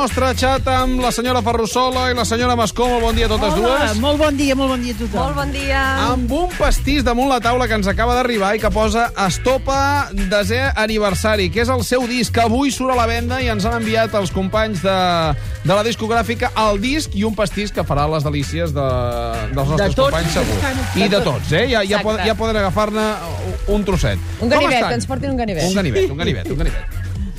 nostre xat amb la senyora Ferrusola i la senyora Mascó. Molt bon dia a totes dues. Molt bon dia a tothom. Molt bon dia. Amb un pastís damunt la taula que ens acaba d'arribar i que posa Estopa 10è aniversari, que és el seu disc, que avui surt a la venda i ens han enviat els companys de la discogràfica el disc i un pastís que farà les delícies dels nostres companys, segur. I de tots, eh? Ja poden agafar-ne un trosset. Un ganivet, que ens portin un ganivet. Un ganivet.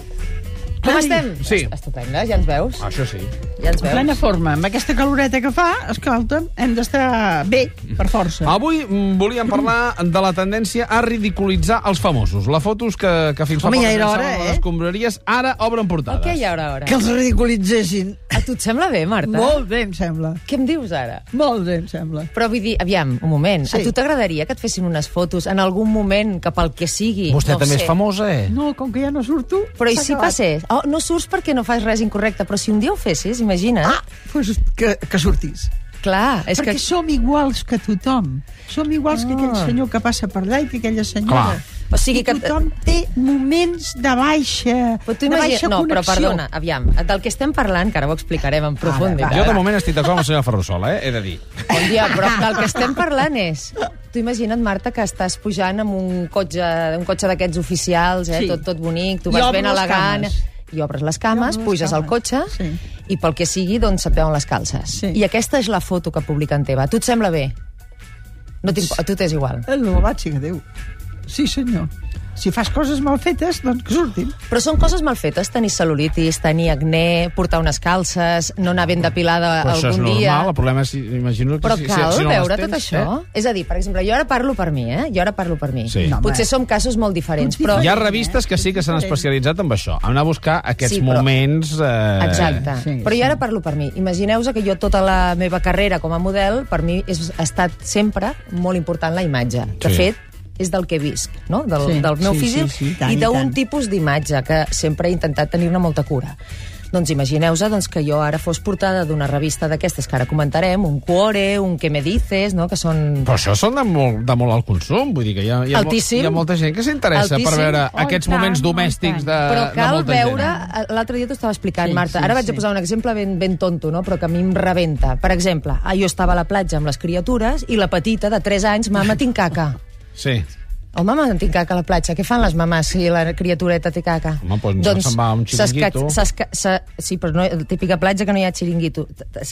Com estem? Sí. Estupenda, ja ens veus? Això sí. Ja ens En veus. plena forma. Amb aquesta caloreta que fa, escolta'm, hem d'estar bé, per força. Avui volíem parlar de la tendència a ridiculitzar els famosos. Les fotos que fins fa Home, poc ja era temps hora, estaven a les escombraries, ara obren portades. El què hi ha ara? Que els ridiculitzessin. A tu et sembla bé, Marta? Molt bé, em sembla. Què em dius ara? Molt bé, em sembla. Però vull dir, aviam, un moment. Sí. A tu t'agradaria que et fessin unes fotos en algun moment, que pel que sigui... Vostè no també sé. és famosa, eh? No, com que ja no surto... Però i s'ha si acabat. passés? Oh, no surts perquè no fas res incorrecte, però si un dia ho fessis, imagina. Pues que sortís. Clar, és Perquè que... som iguals que tothom. Som iguals que aquell senyor que passa per allà i que aquella senyora. Clar. O sigui I que... tothom té moments de baixa, Però tu de baixa imagina... No, però connexió. perdona, aviam, del que estem parlant, que ara ho explicarem en profunditat. Jo de moment estic d'acord amb la senyora Ferrusola, he de dir. Bon dia, però del que estem parlant és... Tu imagina't, Marta, que estàs pujant amb un cotxe d'aquests oficials, Sí. tot bonic, tu I vas obro ben les elegant... cames. I obres les cames, I obro les puges al cames. cotxe Sí. i pel que sigui, doncs se't veuen les calces. Sí. I aquesta és la foto que publiquen teva. A tu et sembla bé? No a tu t'és igual. El vaig que Déu. Sí, senyor. Si fas coses mal fetes, doncs que surtin. Però són coses mal fetes, tenir cel·lulitis, tenir acné, portar unes calces, no anar ben depilada Però això és algun normal, dia... el problema és, imagino... Però que cal si no les veure tens, tot això? És a dir, per exemple, jo ara parlo per mi, eh? Sí. No, Potser home. som casos molt diferents, però... Hi ha revistes que sí que s'han especialitzat en això, a anar a buscar aquests Sí, però- moments... Exacte. Sí, Però sí. jo ara parlo per mi. Imagineu-vos que jo tota la meva carrera com a model, per mi ha estat sempre molt important la imatge. De Sí. fet, és del que visc, no? Del meu Sí, físic sí, i tant, i i d'un tant. tipus d'imatge que sempre he intentat tenir-ne molta cura. Doncs imagineu-vos que jo ara fos portada d'una revista d'aquestes que ara comentarem, un Cuore, un Que me dices, no? Que són... Però això són de molt alt consum, vull dir que hi ha Altíssim. hi ha molta gent que s'interessa per Altíssim. veure Oh, aquests i tant, moments oh, i domèstics tant. Però de cal molta veure... gent. L'altre dia t'ho estava explicant, Sí, Marta. sí, Ara vaig sí. a posar un exemple ben tonto, no? Però que a mi em rebenta. Per exemple, jo estava a la platja amb les criatures i la petita, de 3 anys, mama, tinc caca. Sí. Oh, mama, tinc caca a la platja. Què fan les mamàs si la criatureta té caca? Home, doncs se'n va a un xiringuito. Sí, però no, la típica platja que no hi ha xiringuito.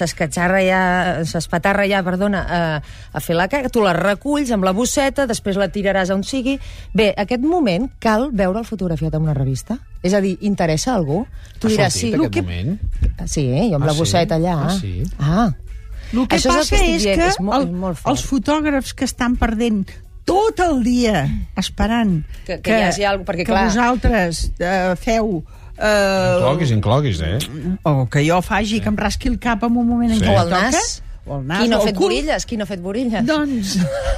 S'espatarra ja, perdona, a fer la caca. Tu la reculls amb la bosseta, després la tiraràs a on sigui. Bé, aquest moment cal veure'l fotografiat en una revista? És a dir, interessa a algú? Tu Ha diràs, sortit, sí, aquest moment? Sí, jo amb la sí? bosseta allà. Ah, sí? Ah. El que Això és el passa que estic és dient, que és molt fort. els fotògrafs que estan perdent tot el dia esperant Que hi hagi alguna cosa, perquè, que clar... vosaltres feu... Incloguis, eh? O que jo faci, que em rasqui el cap en un moment en Sí. què O em el toca. nas. O el nas. Qui no o ha el fet cul. borilles? Qui no ha fet borilles? Doncs...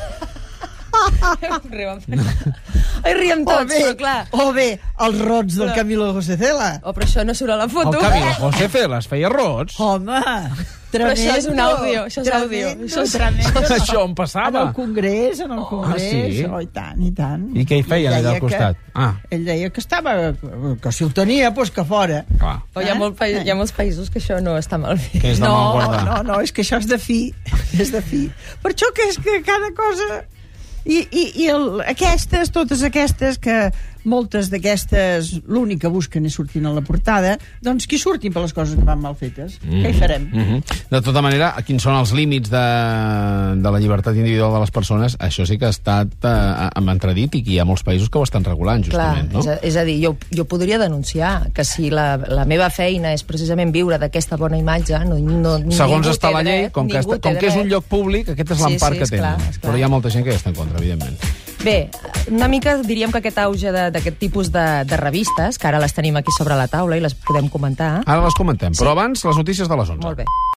Ai, riem tots, però clar... o bé els rots del Camilo José Cela. Oh, però això no surt a la El foto. Camilo José Celas feia rots. Home, Però tremendo. això és un àudio, això és àudio. Això és tremendo. Això on En passava. el Congrés, sí? Oh, i tant, i tant. I què hi feien Ell allà al deia costat? Ell deia que estava... Que si ho tenia, doncs que fora. Clar. Però hi ha molts països que això no està mal fet. Que és de mal guardar. No, és que això és de fi. És de fi. Per això que és que cada cosa... Aquestes, totes aquestes, que moltes d'aquestes l'únic que busquen és sortir a la portada, doncs que surtin per les coses que van mal fetes. Què hi farem? De tota manera, quins són els límits de la llibertat individual de les persones? Això sí que ha estat amb entredit i que hi ha molts països que ho estan regulant, justament, Clar, no? és a dir, jo podria denunciar que si la meva feina és precisament viure d'aquesta bona imatge, Segons està la llei, com que és un lloc públic, aquest és Sí, l'empart sí, que esclar, tenen. esclar. Però hi ha molta gent que hi està en contra, evidentment. Bé, una mica diríem que aquest auge d'aquest tipus de revistes, que ara les tenim aquí sobre la taula i les podem comentar. Ara les comentem, però abans les notícies de les 11. Molt bé.